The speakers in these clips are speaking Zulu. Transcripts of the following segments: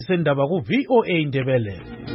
Sendaba ku VOA Indebele.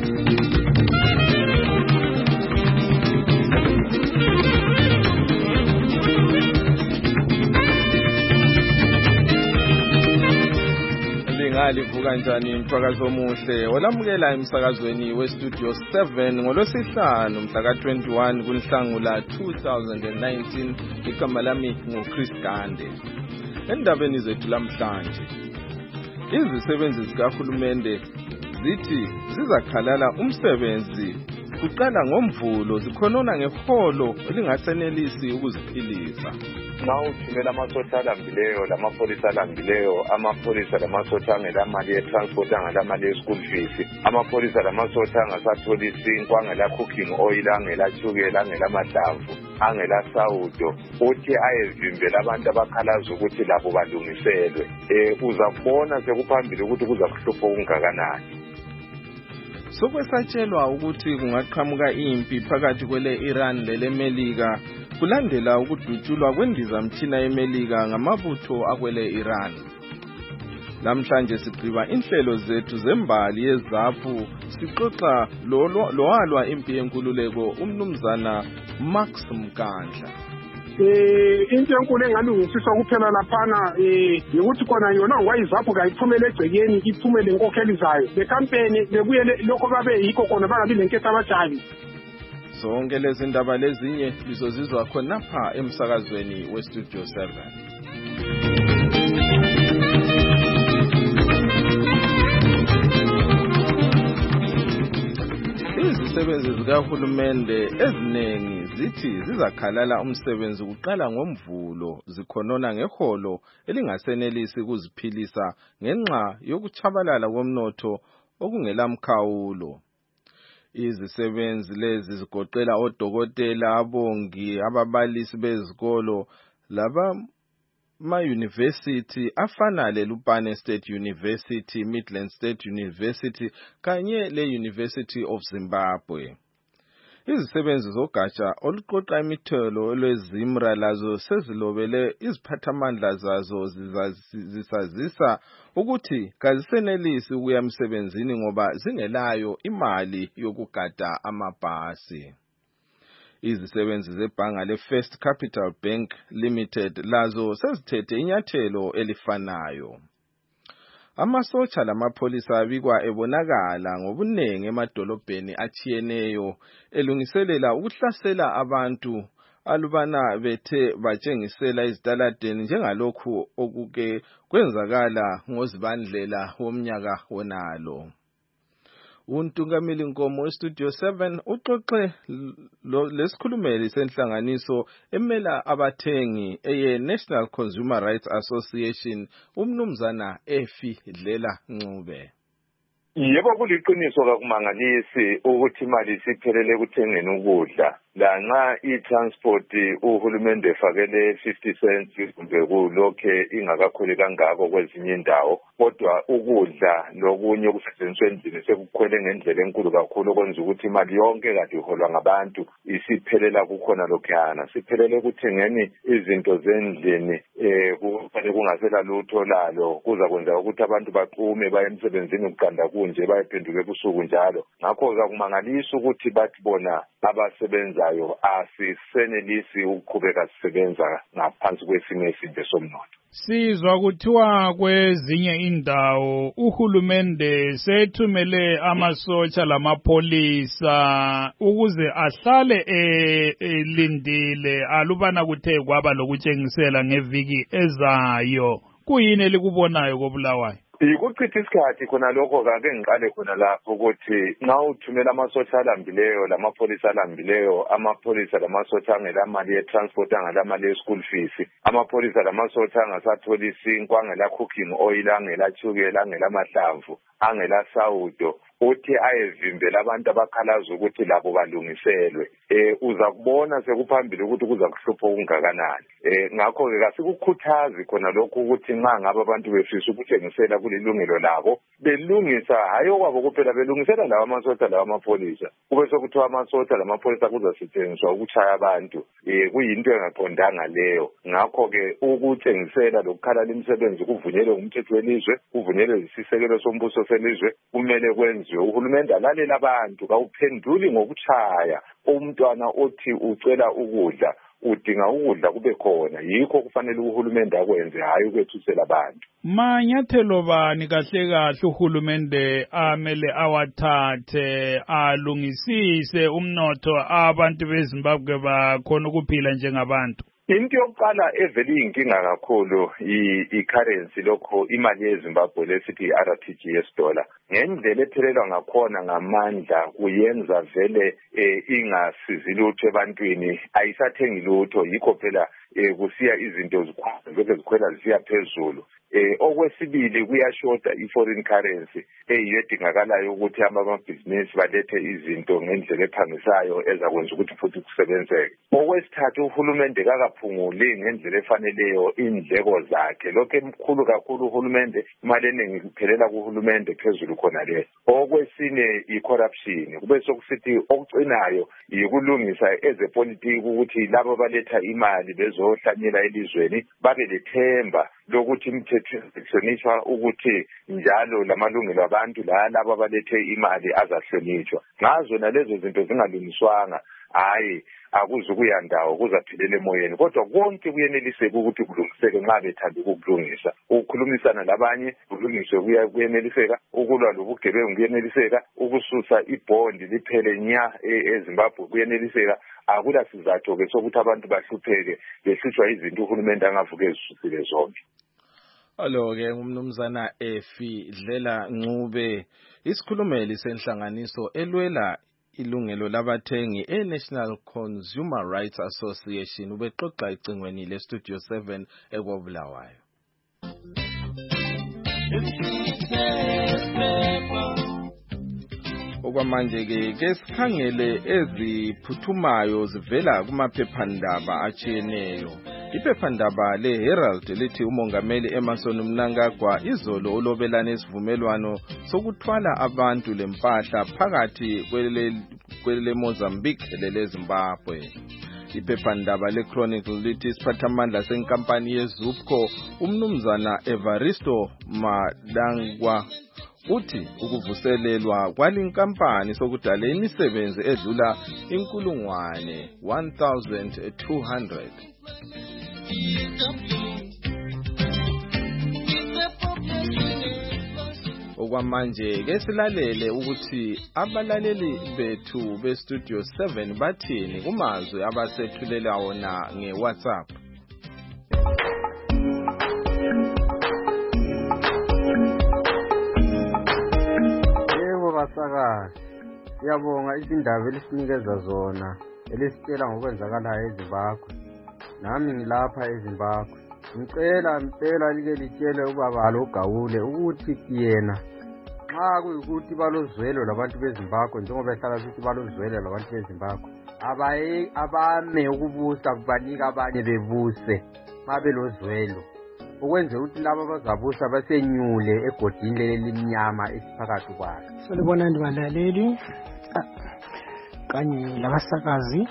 Livuka kanjani mthwakazi omuhle olamukela emsakazweni westudio 7 ngolwesihlanu mhla ka21 kuNhlangula 2019 igama lami nguChris Gande. Endabeni zethu lamhlanje izisebenzi zikahulumende zithi zizakhalala umsebenzi kuqala ngomvulo zikhonona ngeholo elingasenelisi ukuziphilisa. Now thumela amasosha alambileyo lamapholisa alambileyo amapholisa lamasosha angelamali ye-transport angelamali ye-school fees amapholisa lamasosha angasatholi isinkwa angela cooking oil angela tshukela angelamahlamvu angela sawudo uthi ayevimbela abantu abakhalaza ukuthi labo balungiselwe uzakubona sekuphambili ukuthi kuza kuhlupha okungakanani. Sokwesatshelwa ukuthi kungaqhamuka impi phakathi kwele Iran lele Melika kulandela ukudutshulwa kwendizamthina yeMelika ngamabutho akwele Iran. Namhlanje sigqiba inhlelo zethu zembali yezaphu sixoxa loalwa impi yenkululeko umnumzana Max Mkandla. Into enkulu engalungisiswa kuphela laphana ukuthi khona yona ngwayizapho kayiphumele egcekeni iphumele inkokheli zayo le campaign bekuyele lokho babe yikho khona bangabi lenketho abajali. Zonke lezi ndaba lezinye lizozizwa khonapha emsakazweni westudio 7. Izisebenzi zikahulumende eziningi zithi zizakhalala umsebenzi kuqala ngomvulo zikhonona ngeholo elingasenelisi ukuziphilisa ngenxa yokuchabalala komnotho okungelamkhawulo. Izisebenzi lezi zigoqela odokotela, abongi, ababalisi bezikolo, laba ma-university afana leLupane State University, Midland State University kanye le-University of Zimbabwe. Izisebenzi zogatsha oluqoqa imithelo lwezimra lazo sezilobele iziphathamandla zazo zisazisa ukuthi kazisenelisi ukuya emsebenzini ngoba zingelayo imali yokugada amabhasi. Izisebenzi zebhanga leFirst Capital Bank Limited lazo sezithethe inyathelo elifanayo. Amasotsha lamapholisa abikwa ebonakala ngobunengi emadolobheni atshiyeneyo elungiselela ukuhlasela abantu alubana bethe batshengisela izitaladeni njengalokhu okuke kwenzakala ngoZibandlela womnyaka wonalo. Untungameli Nkomo westudio 7 uxoxe lesikhulumeli senhlanganiso emela abathengi eye-National Consumer Rights Association umnumzana Efi Dlela Ncube. Yebo kuliqiniso kakumangalisi ukuthi imali isiphelele ekuthengeni ukudla lanxa i-transport uhulumende efakele 50 cents kumbe kulokhe ingakakhweli kangako kwezinye indawo kodwa ukudla lokunye okusetshenziswa endlini sekukhwele ngendlela enkulu kakhulu okwenza ukuthi imali yonke kade iholwa ngabantu isiphelela kukhona lokhuyana siphelele ekuthengeni izinto zendlini kufanele kungasela lutho lalo kuza kwenza ukuthi abantu baqume baye emsebenzini ukuqanda kunje bayephenduka ebusuku njalo ngakho kakumangalisa ukuthi bathi bona abasebenzayo asisenelisi ukuqhubeka sisebenza ngaphansi kwesimo esimbi somnotho. Sizwa kuthiwa kwezinye indawo uhulumende sethumele amasotsha lamapholisa ukuze ahlale elindile alubana kuthe kwaba lokutshengisela ngeviki ezayo. Kuyini elikubonayo koBulawayo? Ukuchitha isikhathi khona lokho kake ngiqale khona lapho ukuthi nxa uthumela amasotsha alambileyo lamapholisa alambileyo amapholisa lamasosha angelamali ye-transport angelamali ye-school fees amapholisa lamasosha angasatholi isinkwa angela cooking oil angela tshukela angelamahlamvu angela sawudo uthi ayevimbela abantu abakhalaza ukuthi labo balungiselwe uza kubona sekuphambili ukuthi kuza kuhlupha okungakanani ngakho ke kasikukhuthazi khona lokho ukuthi nxa ngaba abantu befisa ukutshengisela kulilungelo labo belungisa hayo kwabo kuphela belungisela lawa amasosha lawa amapholisa kube sokuthiwa amasosha lamapholisa kuzasetshenziswa ukuchaya abantu kuyinto engaqondanga leyo ngakho ke ukutshengisela lokukhalala imisebenzi kuvunyelwe ngumthetho welizwe kuvunyelwe isisekelo sombuso selizwe kumele kwenziwe uhulumende alalela abantu kawuphenduli ngokuchaya umntwana othi ucela ukudla udinga ukudla kube khona yikho kufanele uhulumende akwenze hayi ukwethusela abantu manyathelo bani kahle kahle uhulumende amele awathathe alungisise umnotho abantu beZimbabwe bakhona ukuphila njengabantu into yokuqala evele iyinkinga kakhulu i-currency lokho imali yeZimbabwe lesithi RTGS dollar ngendlela ethelelwa ngakhona ngamandla kuyenza vele ingasizi lutho ebantwini ayisathengi lutho yikho phela kusiya izinto zikhwela zisiya phezulu okwesibili kuyashoda i-foreign currency eyiyo edingakalayo ukuthi amabhizinisi balethe izinto ngendlela ephangisayo ezakwenza ukuthi futhi kusebenzeke okwesithathu uhulumende kakaphunguli ngendlela efaneleyo indleko zakhe lokho emkhulu kakhulu uhulumende imali eningi kuphelela kuhulumende phezulu khona le okwesine i-corruption kube sokusithi okucinayo yikulungisa ezepolitiki ukuthi labo baletha imali bezohlanyela elizweni babe lethemba lokuthi imithetho ihlonishwa ukuthi njalo lamalungelo abantu labo abalethe imali azahlonishwa ngazo nalezo zinto zingalungiswanga hayi akuzukuya ndawo kuzaphilela emoyeni kodwa konke kuyeneliseka ukuthi kulungiseke nxa bethanda ukukulungisa ukukhulumisana labanye kulungiswe kuyeneliseka ukulwa lobugebengu kuyeneliseka ukususa ibhondi liphele nya eZimbabwe kuyeneliseka akula sizatho ke sokuthi abantu bahlupheke behlutshwa izinto uhulumende angavuke ezisusile zonke Alo-ke ngumnumzana Efi Dlela Ncube isikhulumeli senhlanganiso elwela ilungelo labathengi e-National Consumer Rights Association ubexoxa icingweni le-Studio 7 eKobulawayo. Okwamanje-ke sikhangele eziphuthumayo zivela kumaphephandaba atshiyeneyo. Iphephandaba le-Herald lithi umongameli Emmerson Mnangagwa izolo ulobelane isivumelwano sokuthwala abantu lempahla phakathi kwele Mozambique lele Zimbabwe. Iphephandaba le-Chronicle lithi isiphathamandla senkampani yeZupco umnumzana Evaristo Madangwa uthi ukuvuselelwa kwalinkampani sokudala imisebenzi edlula 1,200. Okwamanje ke silalele ukuthi abalaleli bethu beStudio 7 bathini kumazwi abasethulela wona ngeWhatsApp. Yebo basakazi siyabonga izindaba elisinikeza zona elisitshela ngokwenzakalayo eZimbabwe nami ngilapha eZimbabwe ngicela like litshele ubaba loGawule ukuthi yena nxa kuyikuthi balozwelo labantu beZimbabwe njengoba ehlala sithi balozwelo labantu beZimbabwe abame ukubusa banika abanye bebuse mabe lozwelo ukwenze ukuthi laba abazabusa basenyule egodini lelimnyama esiphakathi kwalo. Solibona ndibalaleli kanye labasakazi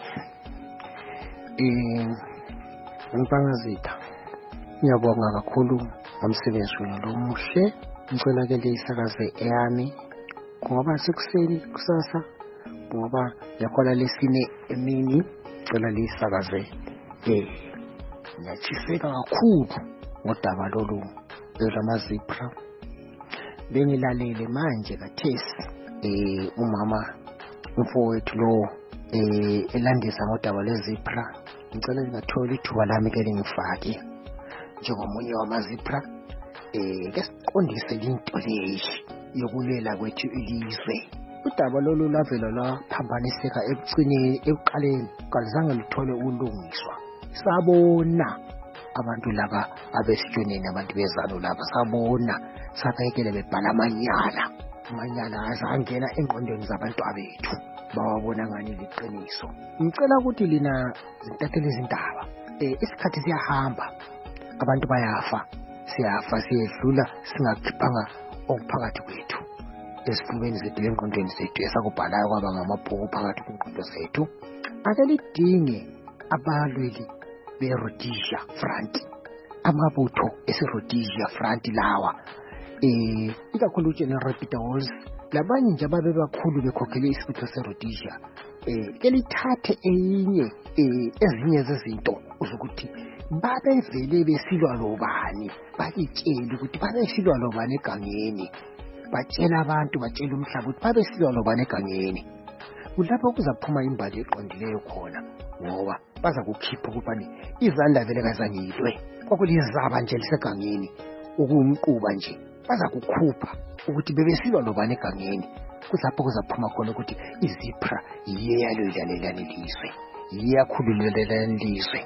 Mpangazitha ngiyabonga kakhulu ngomsebenzi wenu lomuhle ngicela ke isakaze eyami ngoba sekuseni kusasa ngoba yakhola lesine emini ngicela lisakaze ngiyachiseka kakhulu ngodaba lolu lwamazipra bengilalele manje kathesi umama umfowethu lo elandisa ngodaba lwezipra ngicela ngingathola ithuba lami ke lingifake njengomunye wamazipra ke siqondise into leyi yokulela kwethu ilizwe udaba lolu lavela laphambaniseka ekuqaleni kalizange lithole ukulungiswa sabona abantu laba abesitshoneni abantu bezalo laba sabona sabekele bebhala amanyala manyala azangena engqondweni zabantu abethu bawabona ngani liqiniso. Ngicela ukuthi lina zintatheli izindaba isikhathi siyahamba, abantu bayafa, siyafa siyedlula singakhiphanga okuphakathi kwethu esifubeni zethu engqondweni zethu esakubhalayo kwaba ngamabhuku phakathi kwengqondo zethu. Ake lidinge abalweli be-Rhodesia Front, amabutho ese-Rhodesia Front lawa ikakhulu uGeneral Peter Walls labanye nje ababe bakhulu bekhokhele isibutho se-Rhodesia ke lithathe ezinye zezinto uzokuthi babevele besilwa lobani, bakitshela ukuthi babesilwa lobani egangeni, batshela abantu, batshela umhlaba ukuthi babesilwa lobani egangeni. Kulapho kuzaphuma imbali eqondileyo khona, ngoba baza kukhipha ukubani izandla vele kazangilwe kwakulizaba nje lisegangeni ukumquba nje, baza kukhupha ukuthi bebesilwa lobani egangeni. Kulapho kuzaphuma khona ukuthi iZipra yiye yalwelana lelizwe, yiye yakhululela lelizwe.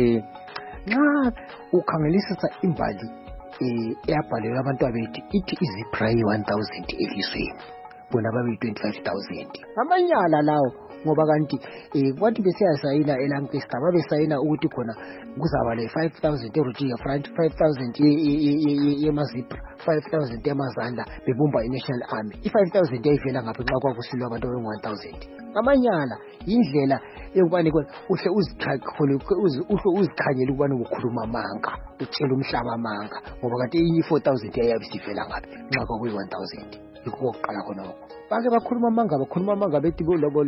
Nxa ukhangelisisa imbali eyabhalelwa abantu abethu ithi iZipra yi-1000 elizweni, bona babe 25,000 amanyala lawo, ngoba kanti kwathi besiyasayina eLancaster babesayina ukuthi khona kuzaba le 5,000 eRhodesia Front, 5,000 yemaZipra, 5,000 yamazandla bebumba i-National Army. I-5,000 yayivela ngaphi nxa kwakusilwa abantu abayi-1,000? Amanyala yindlela yokubani uhle uzikhanyele ukubani ukhuluma amanga, utshela umhlaba amanga, ngoba kanti enye 4,000 yayabe sivela ngaphi nxa kwakuyi-1,000. Yikho kokuqala khonokho bake bakhuluma amanga bethi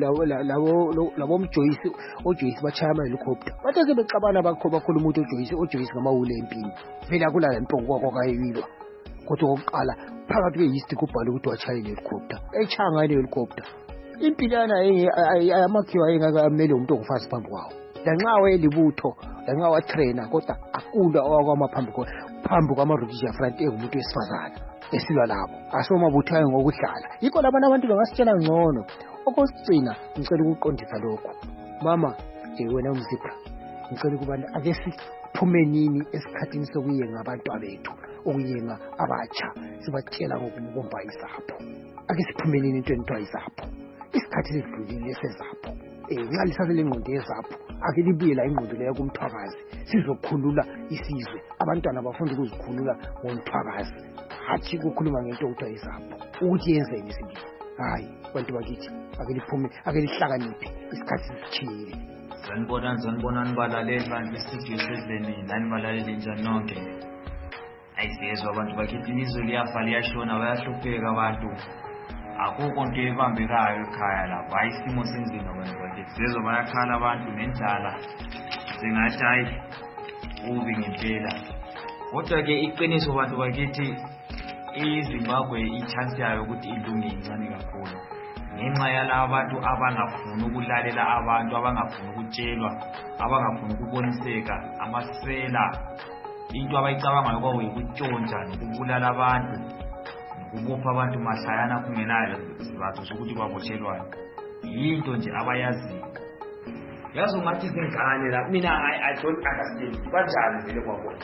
labo mJoyce, oJoyce bachaya ama-helicopter, bathe ke bexabana bakhuluma ukuthi oJoyce ngamawule empini, vele akulala impongo kwakayilwa. Kodwa kokuqala phakathi kwe-East kubhala ukuthi wachaya i-helicopter, echaya ngayo i-helicopter. Impilo yana amakhiwa ayengakammeli umuntu ongufazi phambi kwawo, lanxa wayelibutho, lanxa watrainer, kodwa akulwa phambi kwama-Rhodesia Front engumuntu wesifazana esilwa labo, asomabutho ayo ngokudlala. Yikho labana abantu bangasitshela ngcono. Okwesicina ngicela ukuqondisa lokhu, mama wena umZipra, ngicela ukubana ake siphume nini esikhathini sokuyenga abantu abethu, ukuyenga abatsha, sibatshela ngokubumba izapho. Ake siphume nini entweni ethiwa izapho, isikhathi sidlulile sezapho. Nxa lisasele ingqondo yezapho, ake libuye la ingqondo leyo kumthwakazi, sizokhulula isizwe, abantwana bafunda ukuzikhulula ngomthwakazi, hathi ukukhuluma ngento okuthiwa izapho, ukuthi yenzeni isibili. Hayi bantu bakithi, ake liphume, ake lihlakaniphe, isikhathi sisithile. Sanibonani balaleli bantu bestudio 7, nani balaleli njani nonke? Ayisizwe abantu bakithi, ilizwe liyafa liyashona, bayahlupheka abantu, akukho nto ebambekayo ekhaya lapho. Hayi isimo senzima abantu bakithi, sizwe bayakhala abantu nendlala, singathi hayi ubi ngempela. Kodwa ke iqiniso bantu bakithi, iZimbabwe i-chance yayo ukuthi ilunge incane kakhulu, ngenxa yalaba abantu abangafuni ukulalela abantu, abangafuni ukutshelwa, abangafuni ukuboniseka, amasela. Into abayicabangayo kwawo yikutshontsha nokubulala abantu, nokubopha abantu mahlayana kungenayo izizathu zokuthi babotshelwane. Yinto nje abayaziyo. Yazi ungathi izingane la, mina I don't understand kanjani vele kwabona.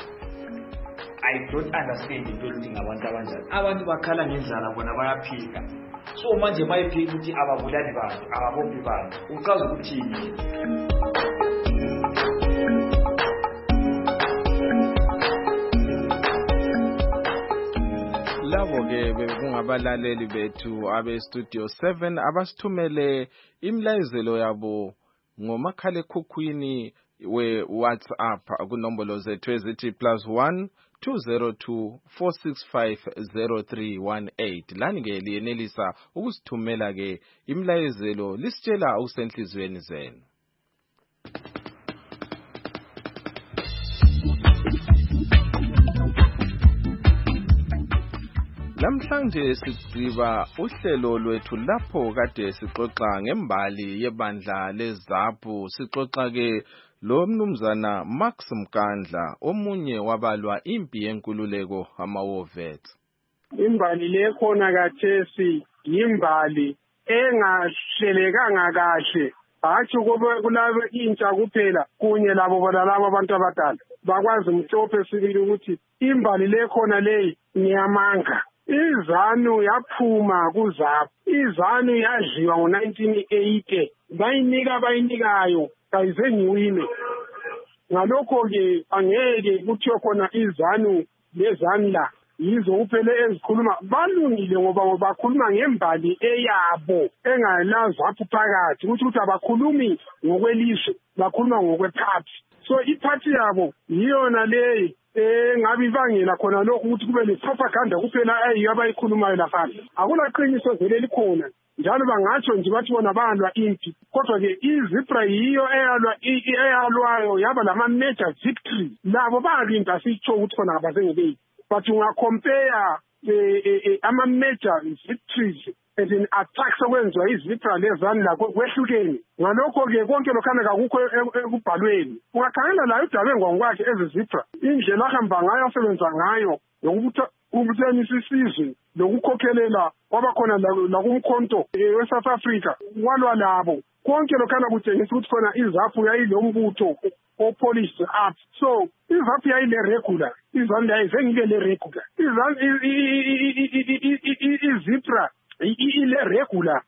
I don't understand into elinga abantu abanjani. Abantu bakhala ngendlala bona bayaphika. So manje bayiphika ukuthi ababulali bantu, ababophi bantu. Uchaza ukuthini? Labo ke bekungabalaleli bethu abe Studio 7 abasithumele imlayezelo yabo ngomakhalekhukhwini we-WhatsApp kunombolo zethu ezithi +1 202 465 0318. Lani ke liyenelisa ukusithumela ke imlayezelo lisitshela usenhlizweni zenu. Namhlanje sigciba uhlelo lwethu lapho kade sixoxa ngembali yebandla leZAPU. Sixoxa ke lo mnumzana Max Mkandla, omunye wabalwa impi yenkululeko amaWovets. Imbali le khona kathesi yimbali engahlelekanga kahle, hatshi kulabo intsha kuphela kunye labo balabo abantu abadala bakwazi umhlophe sibili ukuthi imbali le khona leyi ngiyamanga. iZANU yaphuma kuZAPU. iZANU yadliwa ngo-1980 bayinikayo kayize ngiwine. Ngalokho-ke angeke kuthiwe khona iZANU leZANU la yizo kuphela ezikhuluma. Balungile ngoba bakhuluma ngembali eyabo engala ZAPU phakathi ukuthi abakhulumi ngokwelizwe, bakhuluma ngokweparty. So iphathi yabo yiyona leyi ngabe ibangela khona lokho ukuthi kube le-propaganda kuphela ayiyo abayikhulumayo lapha. Akulaqiniso vele likhona njalo bangatsho nje bathi bona balwa impi, kodwa-ke iZIPRA yiyo eyalwayo yaba lama-major victory. Labo balinda sitsho ukuthi khona abazengekeki, but ungacompare ama-major victories and attacks okwenziwa iZIPRA leZANU lakho kwehlukene. Ngalokho-ke konke lokhana kakukho ekubhalweni. Ungakhangela layo udabengwa ngokwakhe ezeZIPRA, indlela ahamba ngayo asebenza ngayo ukubuthanisa isizwe lokukhokhelela kwabakhona lakumkhonto we-South Africa walwa labo. Konke lokhana kutshengisa ukuthi khona iZAPU yayilombutho o-polished up. So iZAPU yayile-regular, iZANU yayizengike le-regular. iZIPRA ile-regular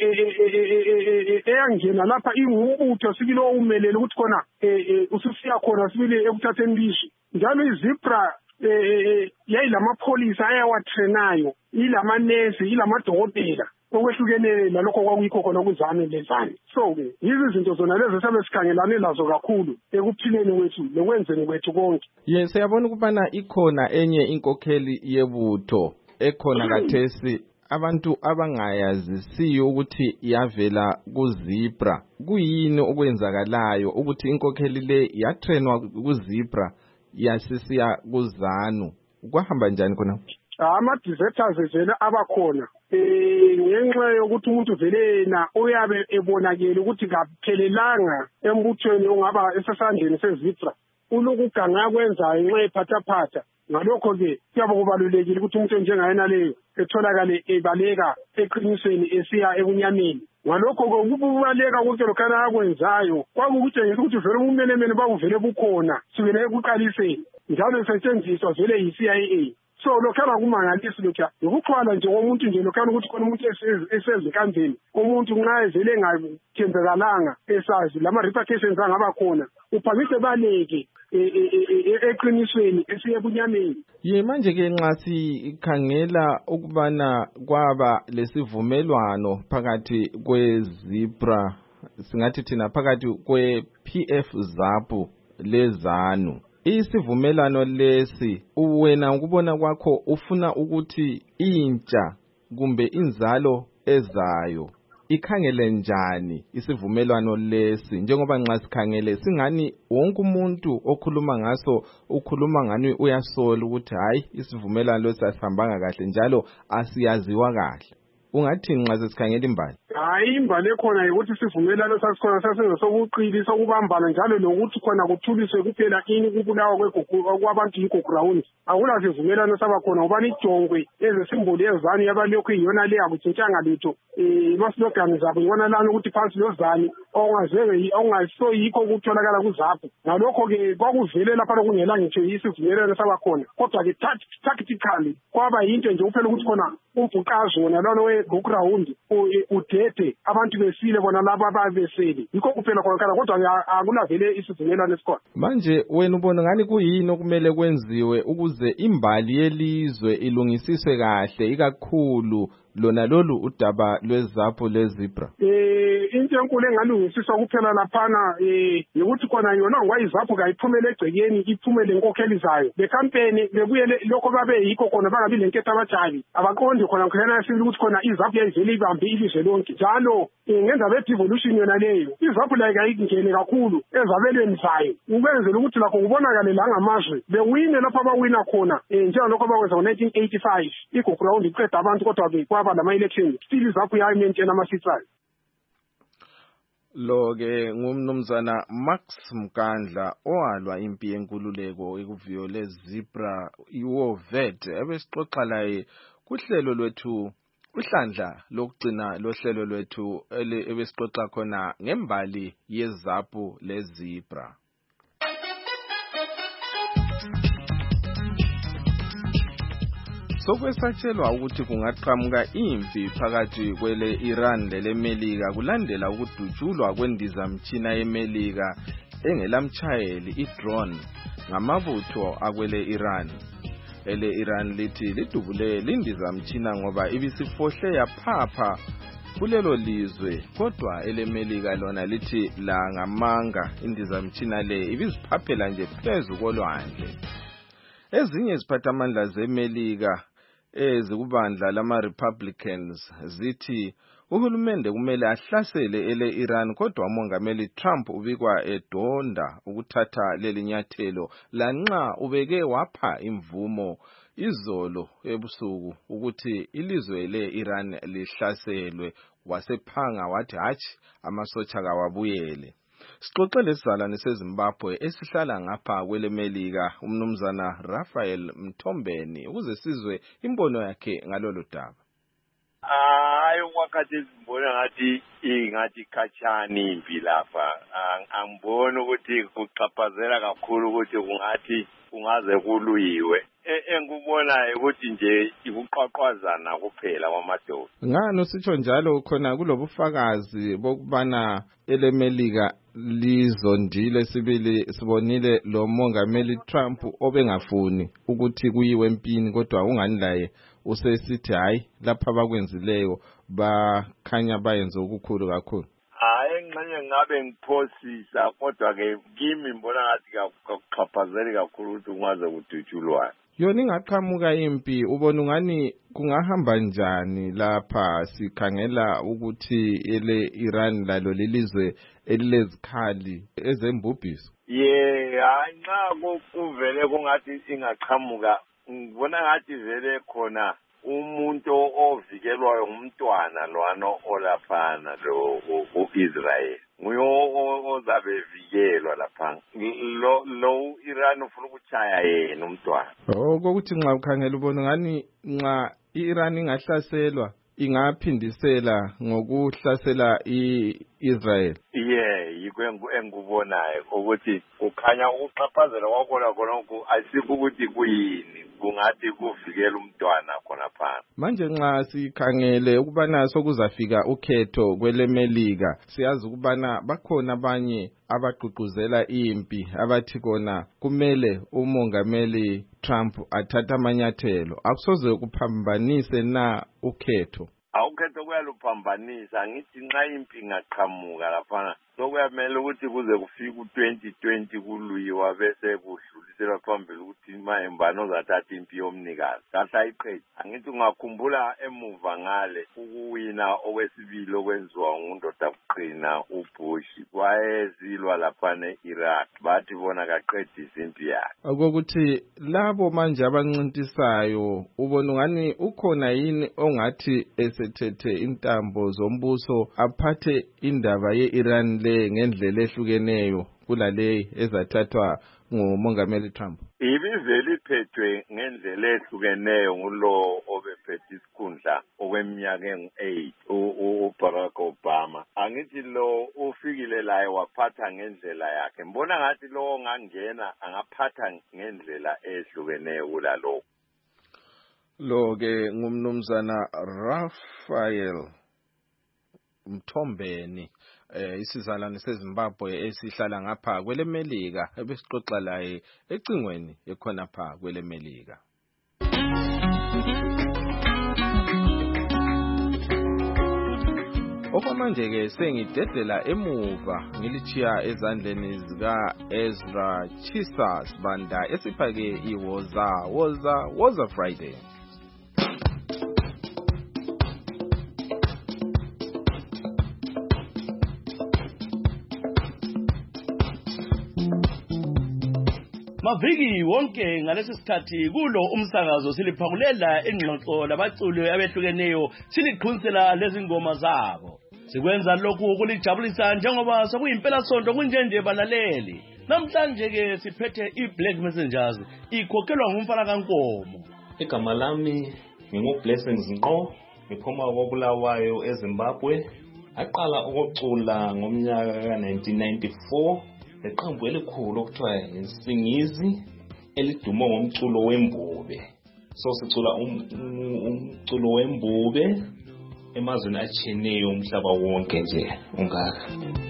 eyangena lapha ingumbutho sibili owumelele ukuthi khona ususiya khona sibili ekuthatheni lizwe. Njalo iZIPRA yayilamapholisa ayawatrenayo, ilamanesi, ilamadokotela okwehlukenele nalokho kwakuyikho khona kuZANU leZANU. So-ke yizo izinto zona lezi esabe sikhangelane lazo kakhulu ekuphileni kwethu nokwenzeni kwethu konke. Yes, siyabona ukubana ikhona enye inkokheli yebutho ekhona kathesi abantu abangayazisiyo ukuthi yavela kuZIPRA. Kuyini okwenzakalayo ukuthi inkokheli le yatrenwa kuZIPRA yasisiya kuZANU? Kwahamba njani khona? Ama-deserters vele abakhona ngenxa yokuthi umuntu vele yena uyabe ebonakele ukuthi kaphelelanga embuthweni ongaba esesandleni seZIPRA, ulokuganga kwenzayo ngenxa ephathaphatha. Ngalokho-ke kuyabe kubalulekile ukuthi umuntu njengayena leyo etholakale ebaleka eqinisweni esiya ebunyameni. Ngalokho-ke ukubaleka konke lokhana akwenzayo kwakukutshengisa ukuthi vele ubumenemene bakuvele bukhona sukela ekuqaliseni, njalo isetshenziswa vele yi-CIA. So lokhana kumangalisi lokhu ukuxhwala nje komuntu nje lokhana ukuthi khona umuntu esezinkandleni umuntu nxa evele engathembekalanga esazi lama-repercussions angaba khona uphamise baleke eqinisweni esiye ebunyameni. Manje-ke nxa sikhangela ukubana kwaba lesivumelwano phakathi kweZIPRA, singathi thina phakathi kwe-PF ZAPU leZANU, isivumelwano lesi wena ukubona kwakho ufuna ukuthi intsha kumbe inzalo ezayo ikhangele njani isivumelwano lesi, njengoba nxa sikhangele singani wonke umuntu okhuluma ngaso ukhuluma ngani uyasola ukuthi hayi isivumelwano lesi asihambanga kahle njalo asiyaziwa kahle? Ungathi nxa sesikhangela imbali? Hayi, imbali ekhona ukuthi isivumelwano sasikhona sasenza sokuqili sokubambana njalo lokuthi khona kuthuliswe kuphela ini kubulawa kwabantu yi-ground. Akula sivumelwano sabakhona ubani ijongwe ezesimboli yeZANU yabalokhu iyona le akutshintshanga lutho. Amaslogani zabo yibona lana ukuthi phansi loZANU ongaso yikho ukutholakala kuZAPU. Ngalokho-ke kwakuvele lapha lokungela ngitsho isivumelwano sabakhona, kodwa-ke tactically kwaba yinto nje kuphela ukuthi khona umbhuqazo wona lona we-ground udede abantu besile bona laba ababesele yikho kuphela khona, kodwa akulavele isivumelwano esikhona. Manje wena ubona ngani kuyini okumele kwenziwe ukuze imbali yelizwe ilungisiswe kahle, ikakhulu lona lolu udaba lweZAPU leZIPRA? Into enkulu engalungisiswa kuphela laphana ukuthi khona yona ngoyiZAPU kayiphumele egcekeni, iphumele inkokheli zayo bekampeni bebuyele lokho babe yikho khona bangabi lenketho abajabi abaqondi khona khona sibili ukuthi khona iZAPU yayivele ibambe ilizwe lonke njalo ngenza be-devolution yona leyo iZAPU la kayingene kakhulu ezabelweni zayo ukwenzela ukuthi lakho kubonakale la ngamazwe bewine lapho abawina khona njengalokho bakwenza ngo-1985 i-ground iqeda abantu, kodwa-ke kwaba lama-election still iZAPU yayimentshena ama-seats ayo. Lo-ke ngumnumzana Max Mkandla owalwa impi yenkululeko ekuviyo leZIPRA iWovet, ebesixoxa laye kuhlelo lwethu uhlandla lokugcina lohlelo lwethu ebesixoxa khona ngembali yeZAPU leZIPRA. Sokwesatshelwa ukuthi kungaqhamuka impi phakathi kwele Iran lele Melika kulandela ukudutshulwa kwendizamtshina yeMelika engelamtshayeli i-drone ngamabutho akwele Iran. Ele Iran lithi lidubule lindizamtshina ngoba ibisifohle yaphapha kulelo lizwe, kodwa ele Melika lona lithi la ngamanga indizamtshina le ibiziphaphela nje phezu kolwandle. Ezinye iziphathamandla zeMelika ezikubandla lama-Republicans zithi uhulumende kumele ahlasele ele Iran, kodwa umongameli Trump ubikwa edonda ukuthatha leli nyathelo lanxa ubeke wapha imvumo izolo ebusuku ukuthi ilizwe le Iran lihlaselwe, wasephanga wathi hatshi amasotsha kawabuyele. Sixoxele isizalwane seZimbabwe esihlala ngapha kwele Melika umnumzana Raphael Mthombeni ukuze sizwe imbono yakhe ngalolu daba. Wakati zimbona ngathi khatshani impi lapha, angiboni ukuthi kuqhaphazela kakhulu ukuthi kungaze kuluyiwe. Engikubonayo ukuthi nje ikuqhaqhazana kuphela kwamadoda. Ngani usitsho njalo? Khona kulobufakazi bokubana ele Melika lizondile sibili sibonile lo mongameli Trump obengafuni ukuthi kuyiwe empini, kodwa ungani laye usesithi hayi lapha bakwenzileyo bakhanya bayenze okukhulu kakhulu. Engxenye ngabe ngiphosisa, kodwa ke kimi mbona ngathi kakuqhaphazeli kakhulu ukuthi kungaze kudutshulwane. Yona ingaqhamuka impi, ubona ungani kungahamba njani lapha sikhangela ukuthi ele Iran lalo lelizwe elilezikhali ezembubhiso? Nxa kuvele kungathi ingaqhamuka, ngibona ngathi vele khona umuntu ovikelwayo ngumntwana lwano olaphana lo u-Israel. Nguyo ozabe vikelwa lapha. Lo Iran ufuna ukuchaya yena umntwana. Kokuthi nxa ukhangela ubona ngani nxa iIran ingahlaselwa ingaphindisela ngokuhlasela iIsrael. Yikho engikubonayo ukuthi kukhanya ukuqhaphazela khona ayisikho ukuthi kuyini, kungathi kuvikela umntwana khona phansi. Manje nxa sikhangele ukubana sokuzafika ukhetho kwele Melika, siyazi ukubana bakhona abanye abagqugquzela impi abathi kona kumele umongameli Trump athathe amanyathelo. Akusoze kuphambanise na ukhetho? Ukhetho kuyaluphambanisa. Ngithi nxa impi ingaqhamuka laphana sokuyamele ukuthi kuze kufike u-2020 kuluyiwa bese kudluliselwa phambili ukuthi imbani ozathatha impi yomnikazi kahle ayiqedi. Angithi ungakhumbula emuva ngale ukuwina okwesibili okwenziwa ngundoda kuqina uBush, wayezilwa laphana e-Iraq, bathi bona kaqedisa impi yakhe. Okokuthi labo manje abancintisayo ubona ngani ukhona yini ongathi esethethe intambo zombuso aphathe indaba ye-Iran le ngendlela ehlukeneyo kulale ezathathwa ngumongameli Trump? Ibivele iphethwe ngendlela ehlukeneyo ngulo obephethe isikhundla okweminyaka engu-8 uBarack Obama. Angithi lo ufikile laye waphatha ngendlela yakhe. Mbona ngathi lo ongangena angaphatha ngendlela ehlukeneyo kulalo. Lo ke ngumnumzana Raphael Mthombeni isizalwane seZimbabwe esihlala ngapha kwele Melika ebesixoxa laye ecingweni ekhona pha kwele Melika. Okwamanje ke sengidedela emuva ngilichiya ezandleni zika Ezra Chisa Sibanda esiphake iWoza Friday. Maviki wonke ngalesi sikhathi kulo umsakazo siliphamulela ingxoxo labaculi abehlukeneyo siliqhunisela lezi ngoma zabo. Sikwenza lokhu kulijabulisa njengoba sokuyimpela sonto kunjenje balaleli. Namhlanje ke siphethe iBlack Messengers ikhokhelwa ngumfana kaNkomo. Igama lami nginguBlessings Nqo, ngiphuma koBulawayo eZimbabwe. Aqala ukucula ngomnyaka ka1994 leqembu elikhulu okuthiwa iSingizi elidumo ngomculo wembube. so sicula umculo wembube emazweni atshiyeneyo umhlaba wonke nje ungaka.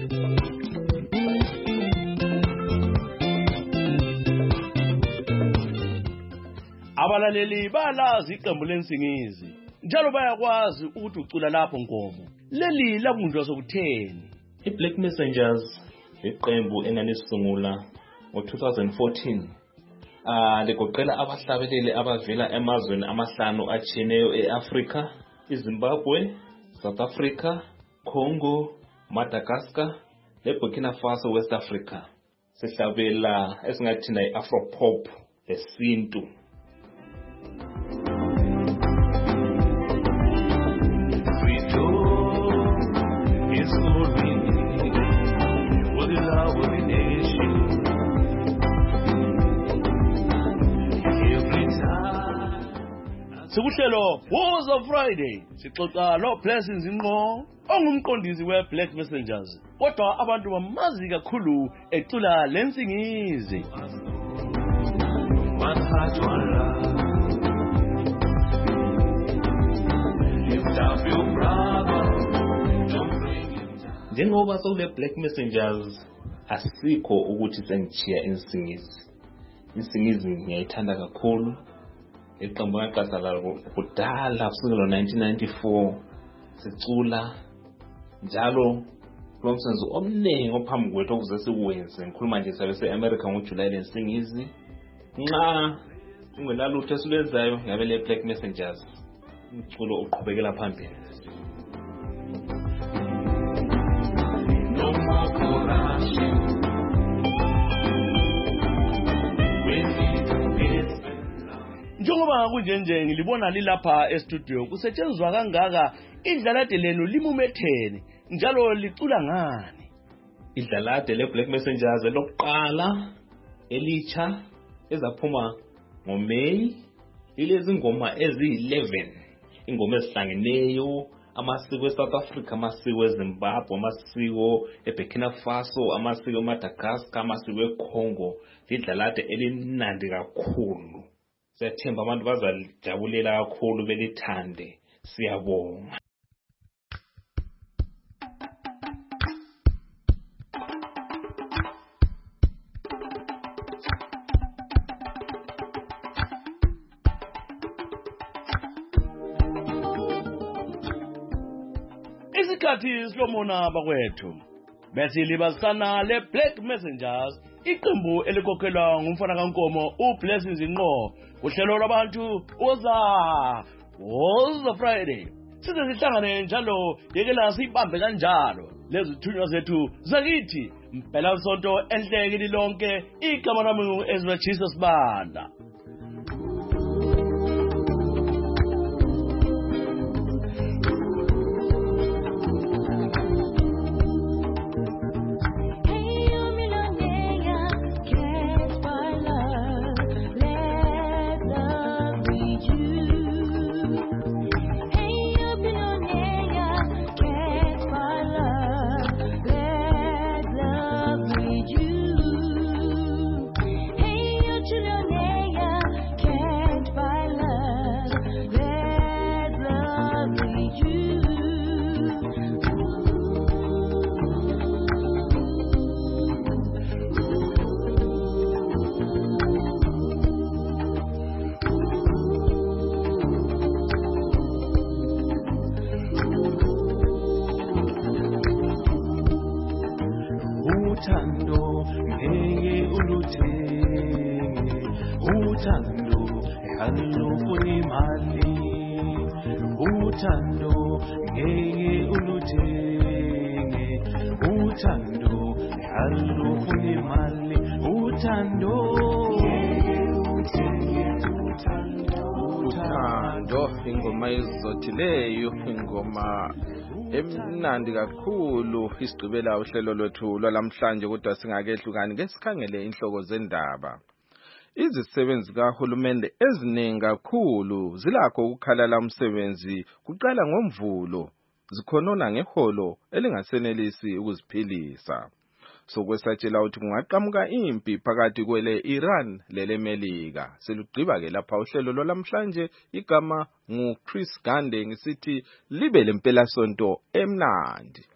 Abalaleli balazi iqembu lensingizi njalo bayakwazi ukuthi ucula lapho Nkomo. Leli labunjwa sokutheni? iBlack Messengers iqembu enganisungula ngo-2014 ligoqela abahlabeleli abavela emazweni amahlanu atshiyeneyo eAfrika, iZimbabwe, South Africa, Congo, Madagascar, leBurkina Faso, West Africa. Sihlabela esingathina iAfropop lesintu. Sikuhlelo Woza Friday sixoxa lo Blessings Ngqo ongumqondisi weBlack Messengers kodwa abantu bamazi kakhulu ecula lensingizi. Njengoba sokule Black Messengers asikho ukuthi sengichiya insingizi. Insingizi ngiyayithanda kakhulu. Iqembu ngaqasa la kudala kusukela 1994 sicula njalo lomsebenzi omningi ophambi kwethu okuze siwenze. Ngikhuluma nje sabe seAmerica ngoJuly lensingizi. Nxa ungenalutho esilenzayo ngabe le Black Messengers umculo uqhubekela phambili. Njengoba kunjenje ngilibona lilapha e-studio kusetshenzwa kangaka idlalade lenu limumethene njalo licula ngani? Idlalade leBlack Messengers lokuqala elicha ezaphuma ngoMay ilezi ngoma ezi11 ingoma ezihlangeneyo amasiko eSouth Africa, amasiko eZimbabwe, amasiko eBurkina Faso, amasiko eMadagascar, amasiko eCongo. Lidlalade elinandi kakhulu. Siyathemba abantu bazalijabulela kakhulu belithande. Siyabonga. Isikhathi silomona bakwethu bese libasana leBlack Messengers iqembu elikhokhelwa ngumfana kaNkomo uBlessings Ngqo uhlelo lwabantu Woza Friday. Size sihlangane njalo yekela sibambe kanjalo lezithunywa zethu zakithi impela sonto enhleke lilonke igama lami Ezra Jesus Banda. Uthando ngeke uluthenge, uthando alufuni imali, uthando ngeke uluthenge, uthando alufuni imali, uthando uthando ingoma ezizothileyo ingoma emnandi kakhulu isigqibela uhlelo lwethu lwalamhlanje kodwa singakehlukani ngesikhangele inhloko zendaba. Izisebenzi kahulumende eziningi kakhulu zilakho ukukhalala umsebenzi kuqala ngoMvulo zikhonona ngeholo elingasenelisi ukuziphilisa. sokwesatshela ukuthi kungaqhamuka impi phakathi kwele Iran lele Melika. Selugqiba ke lapha uhlelo lwalamhlanje, igama ngu Chris Gande, ngisithi libe lempela sonto emnandi.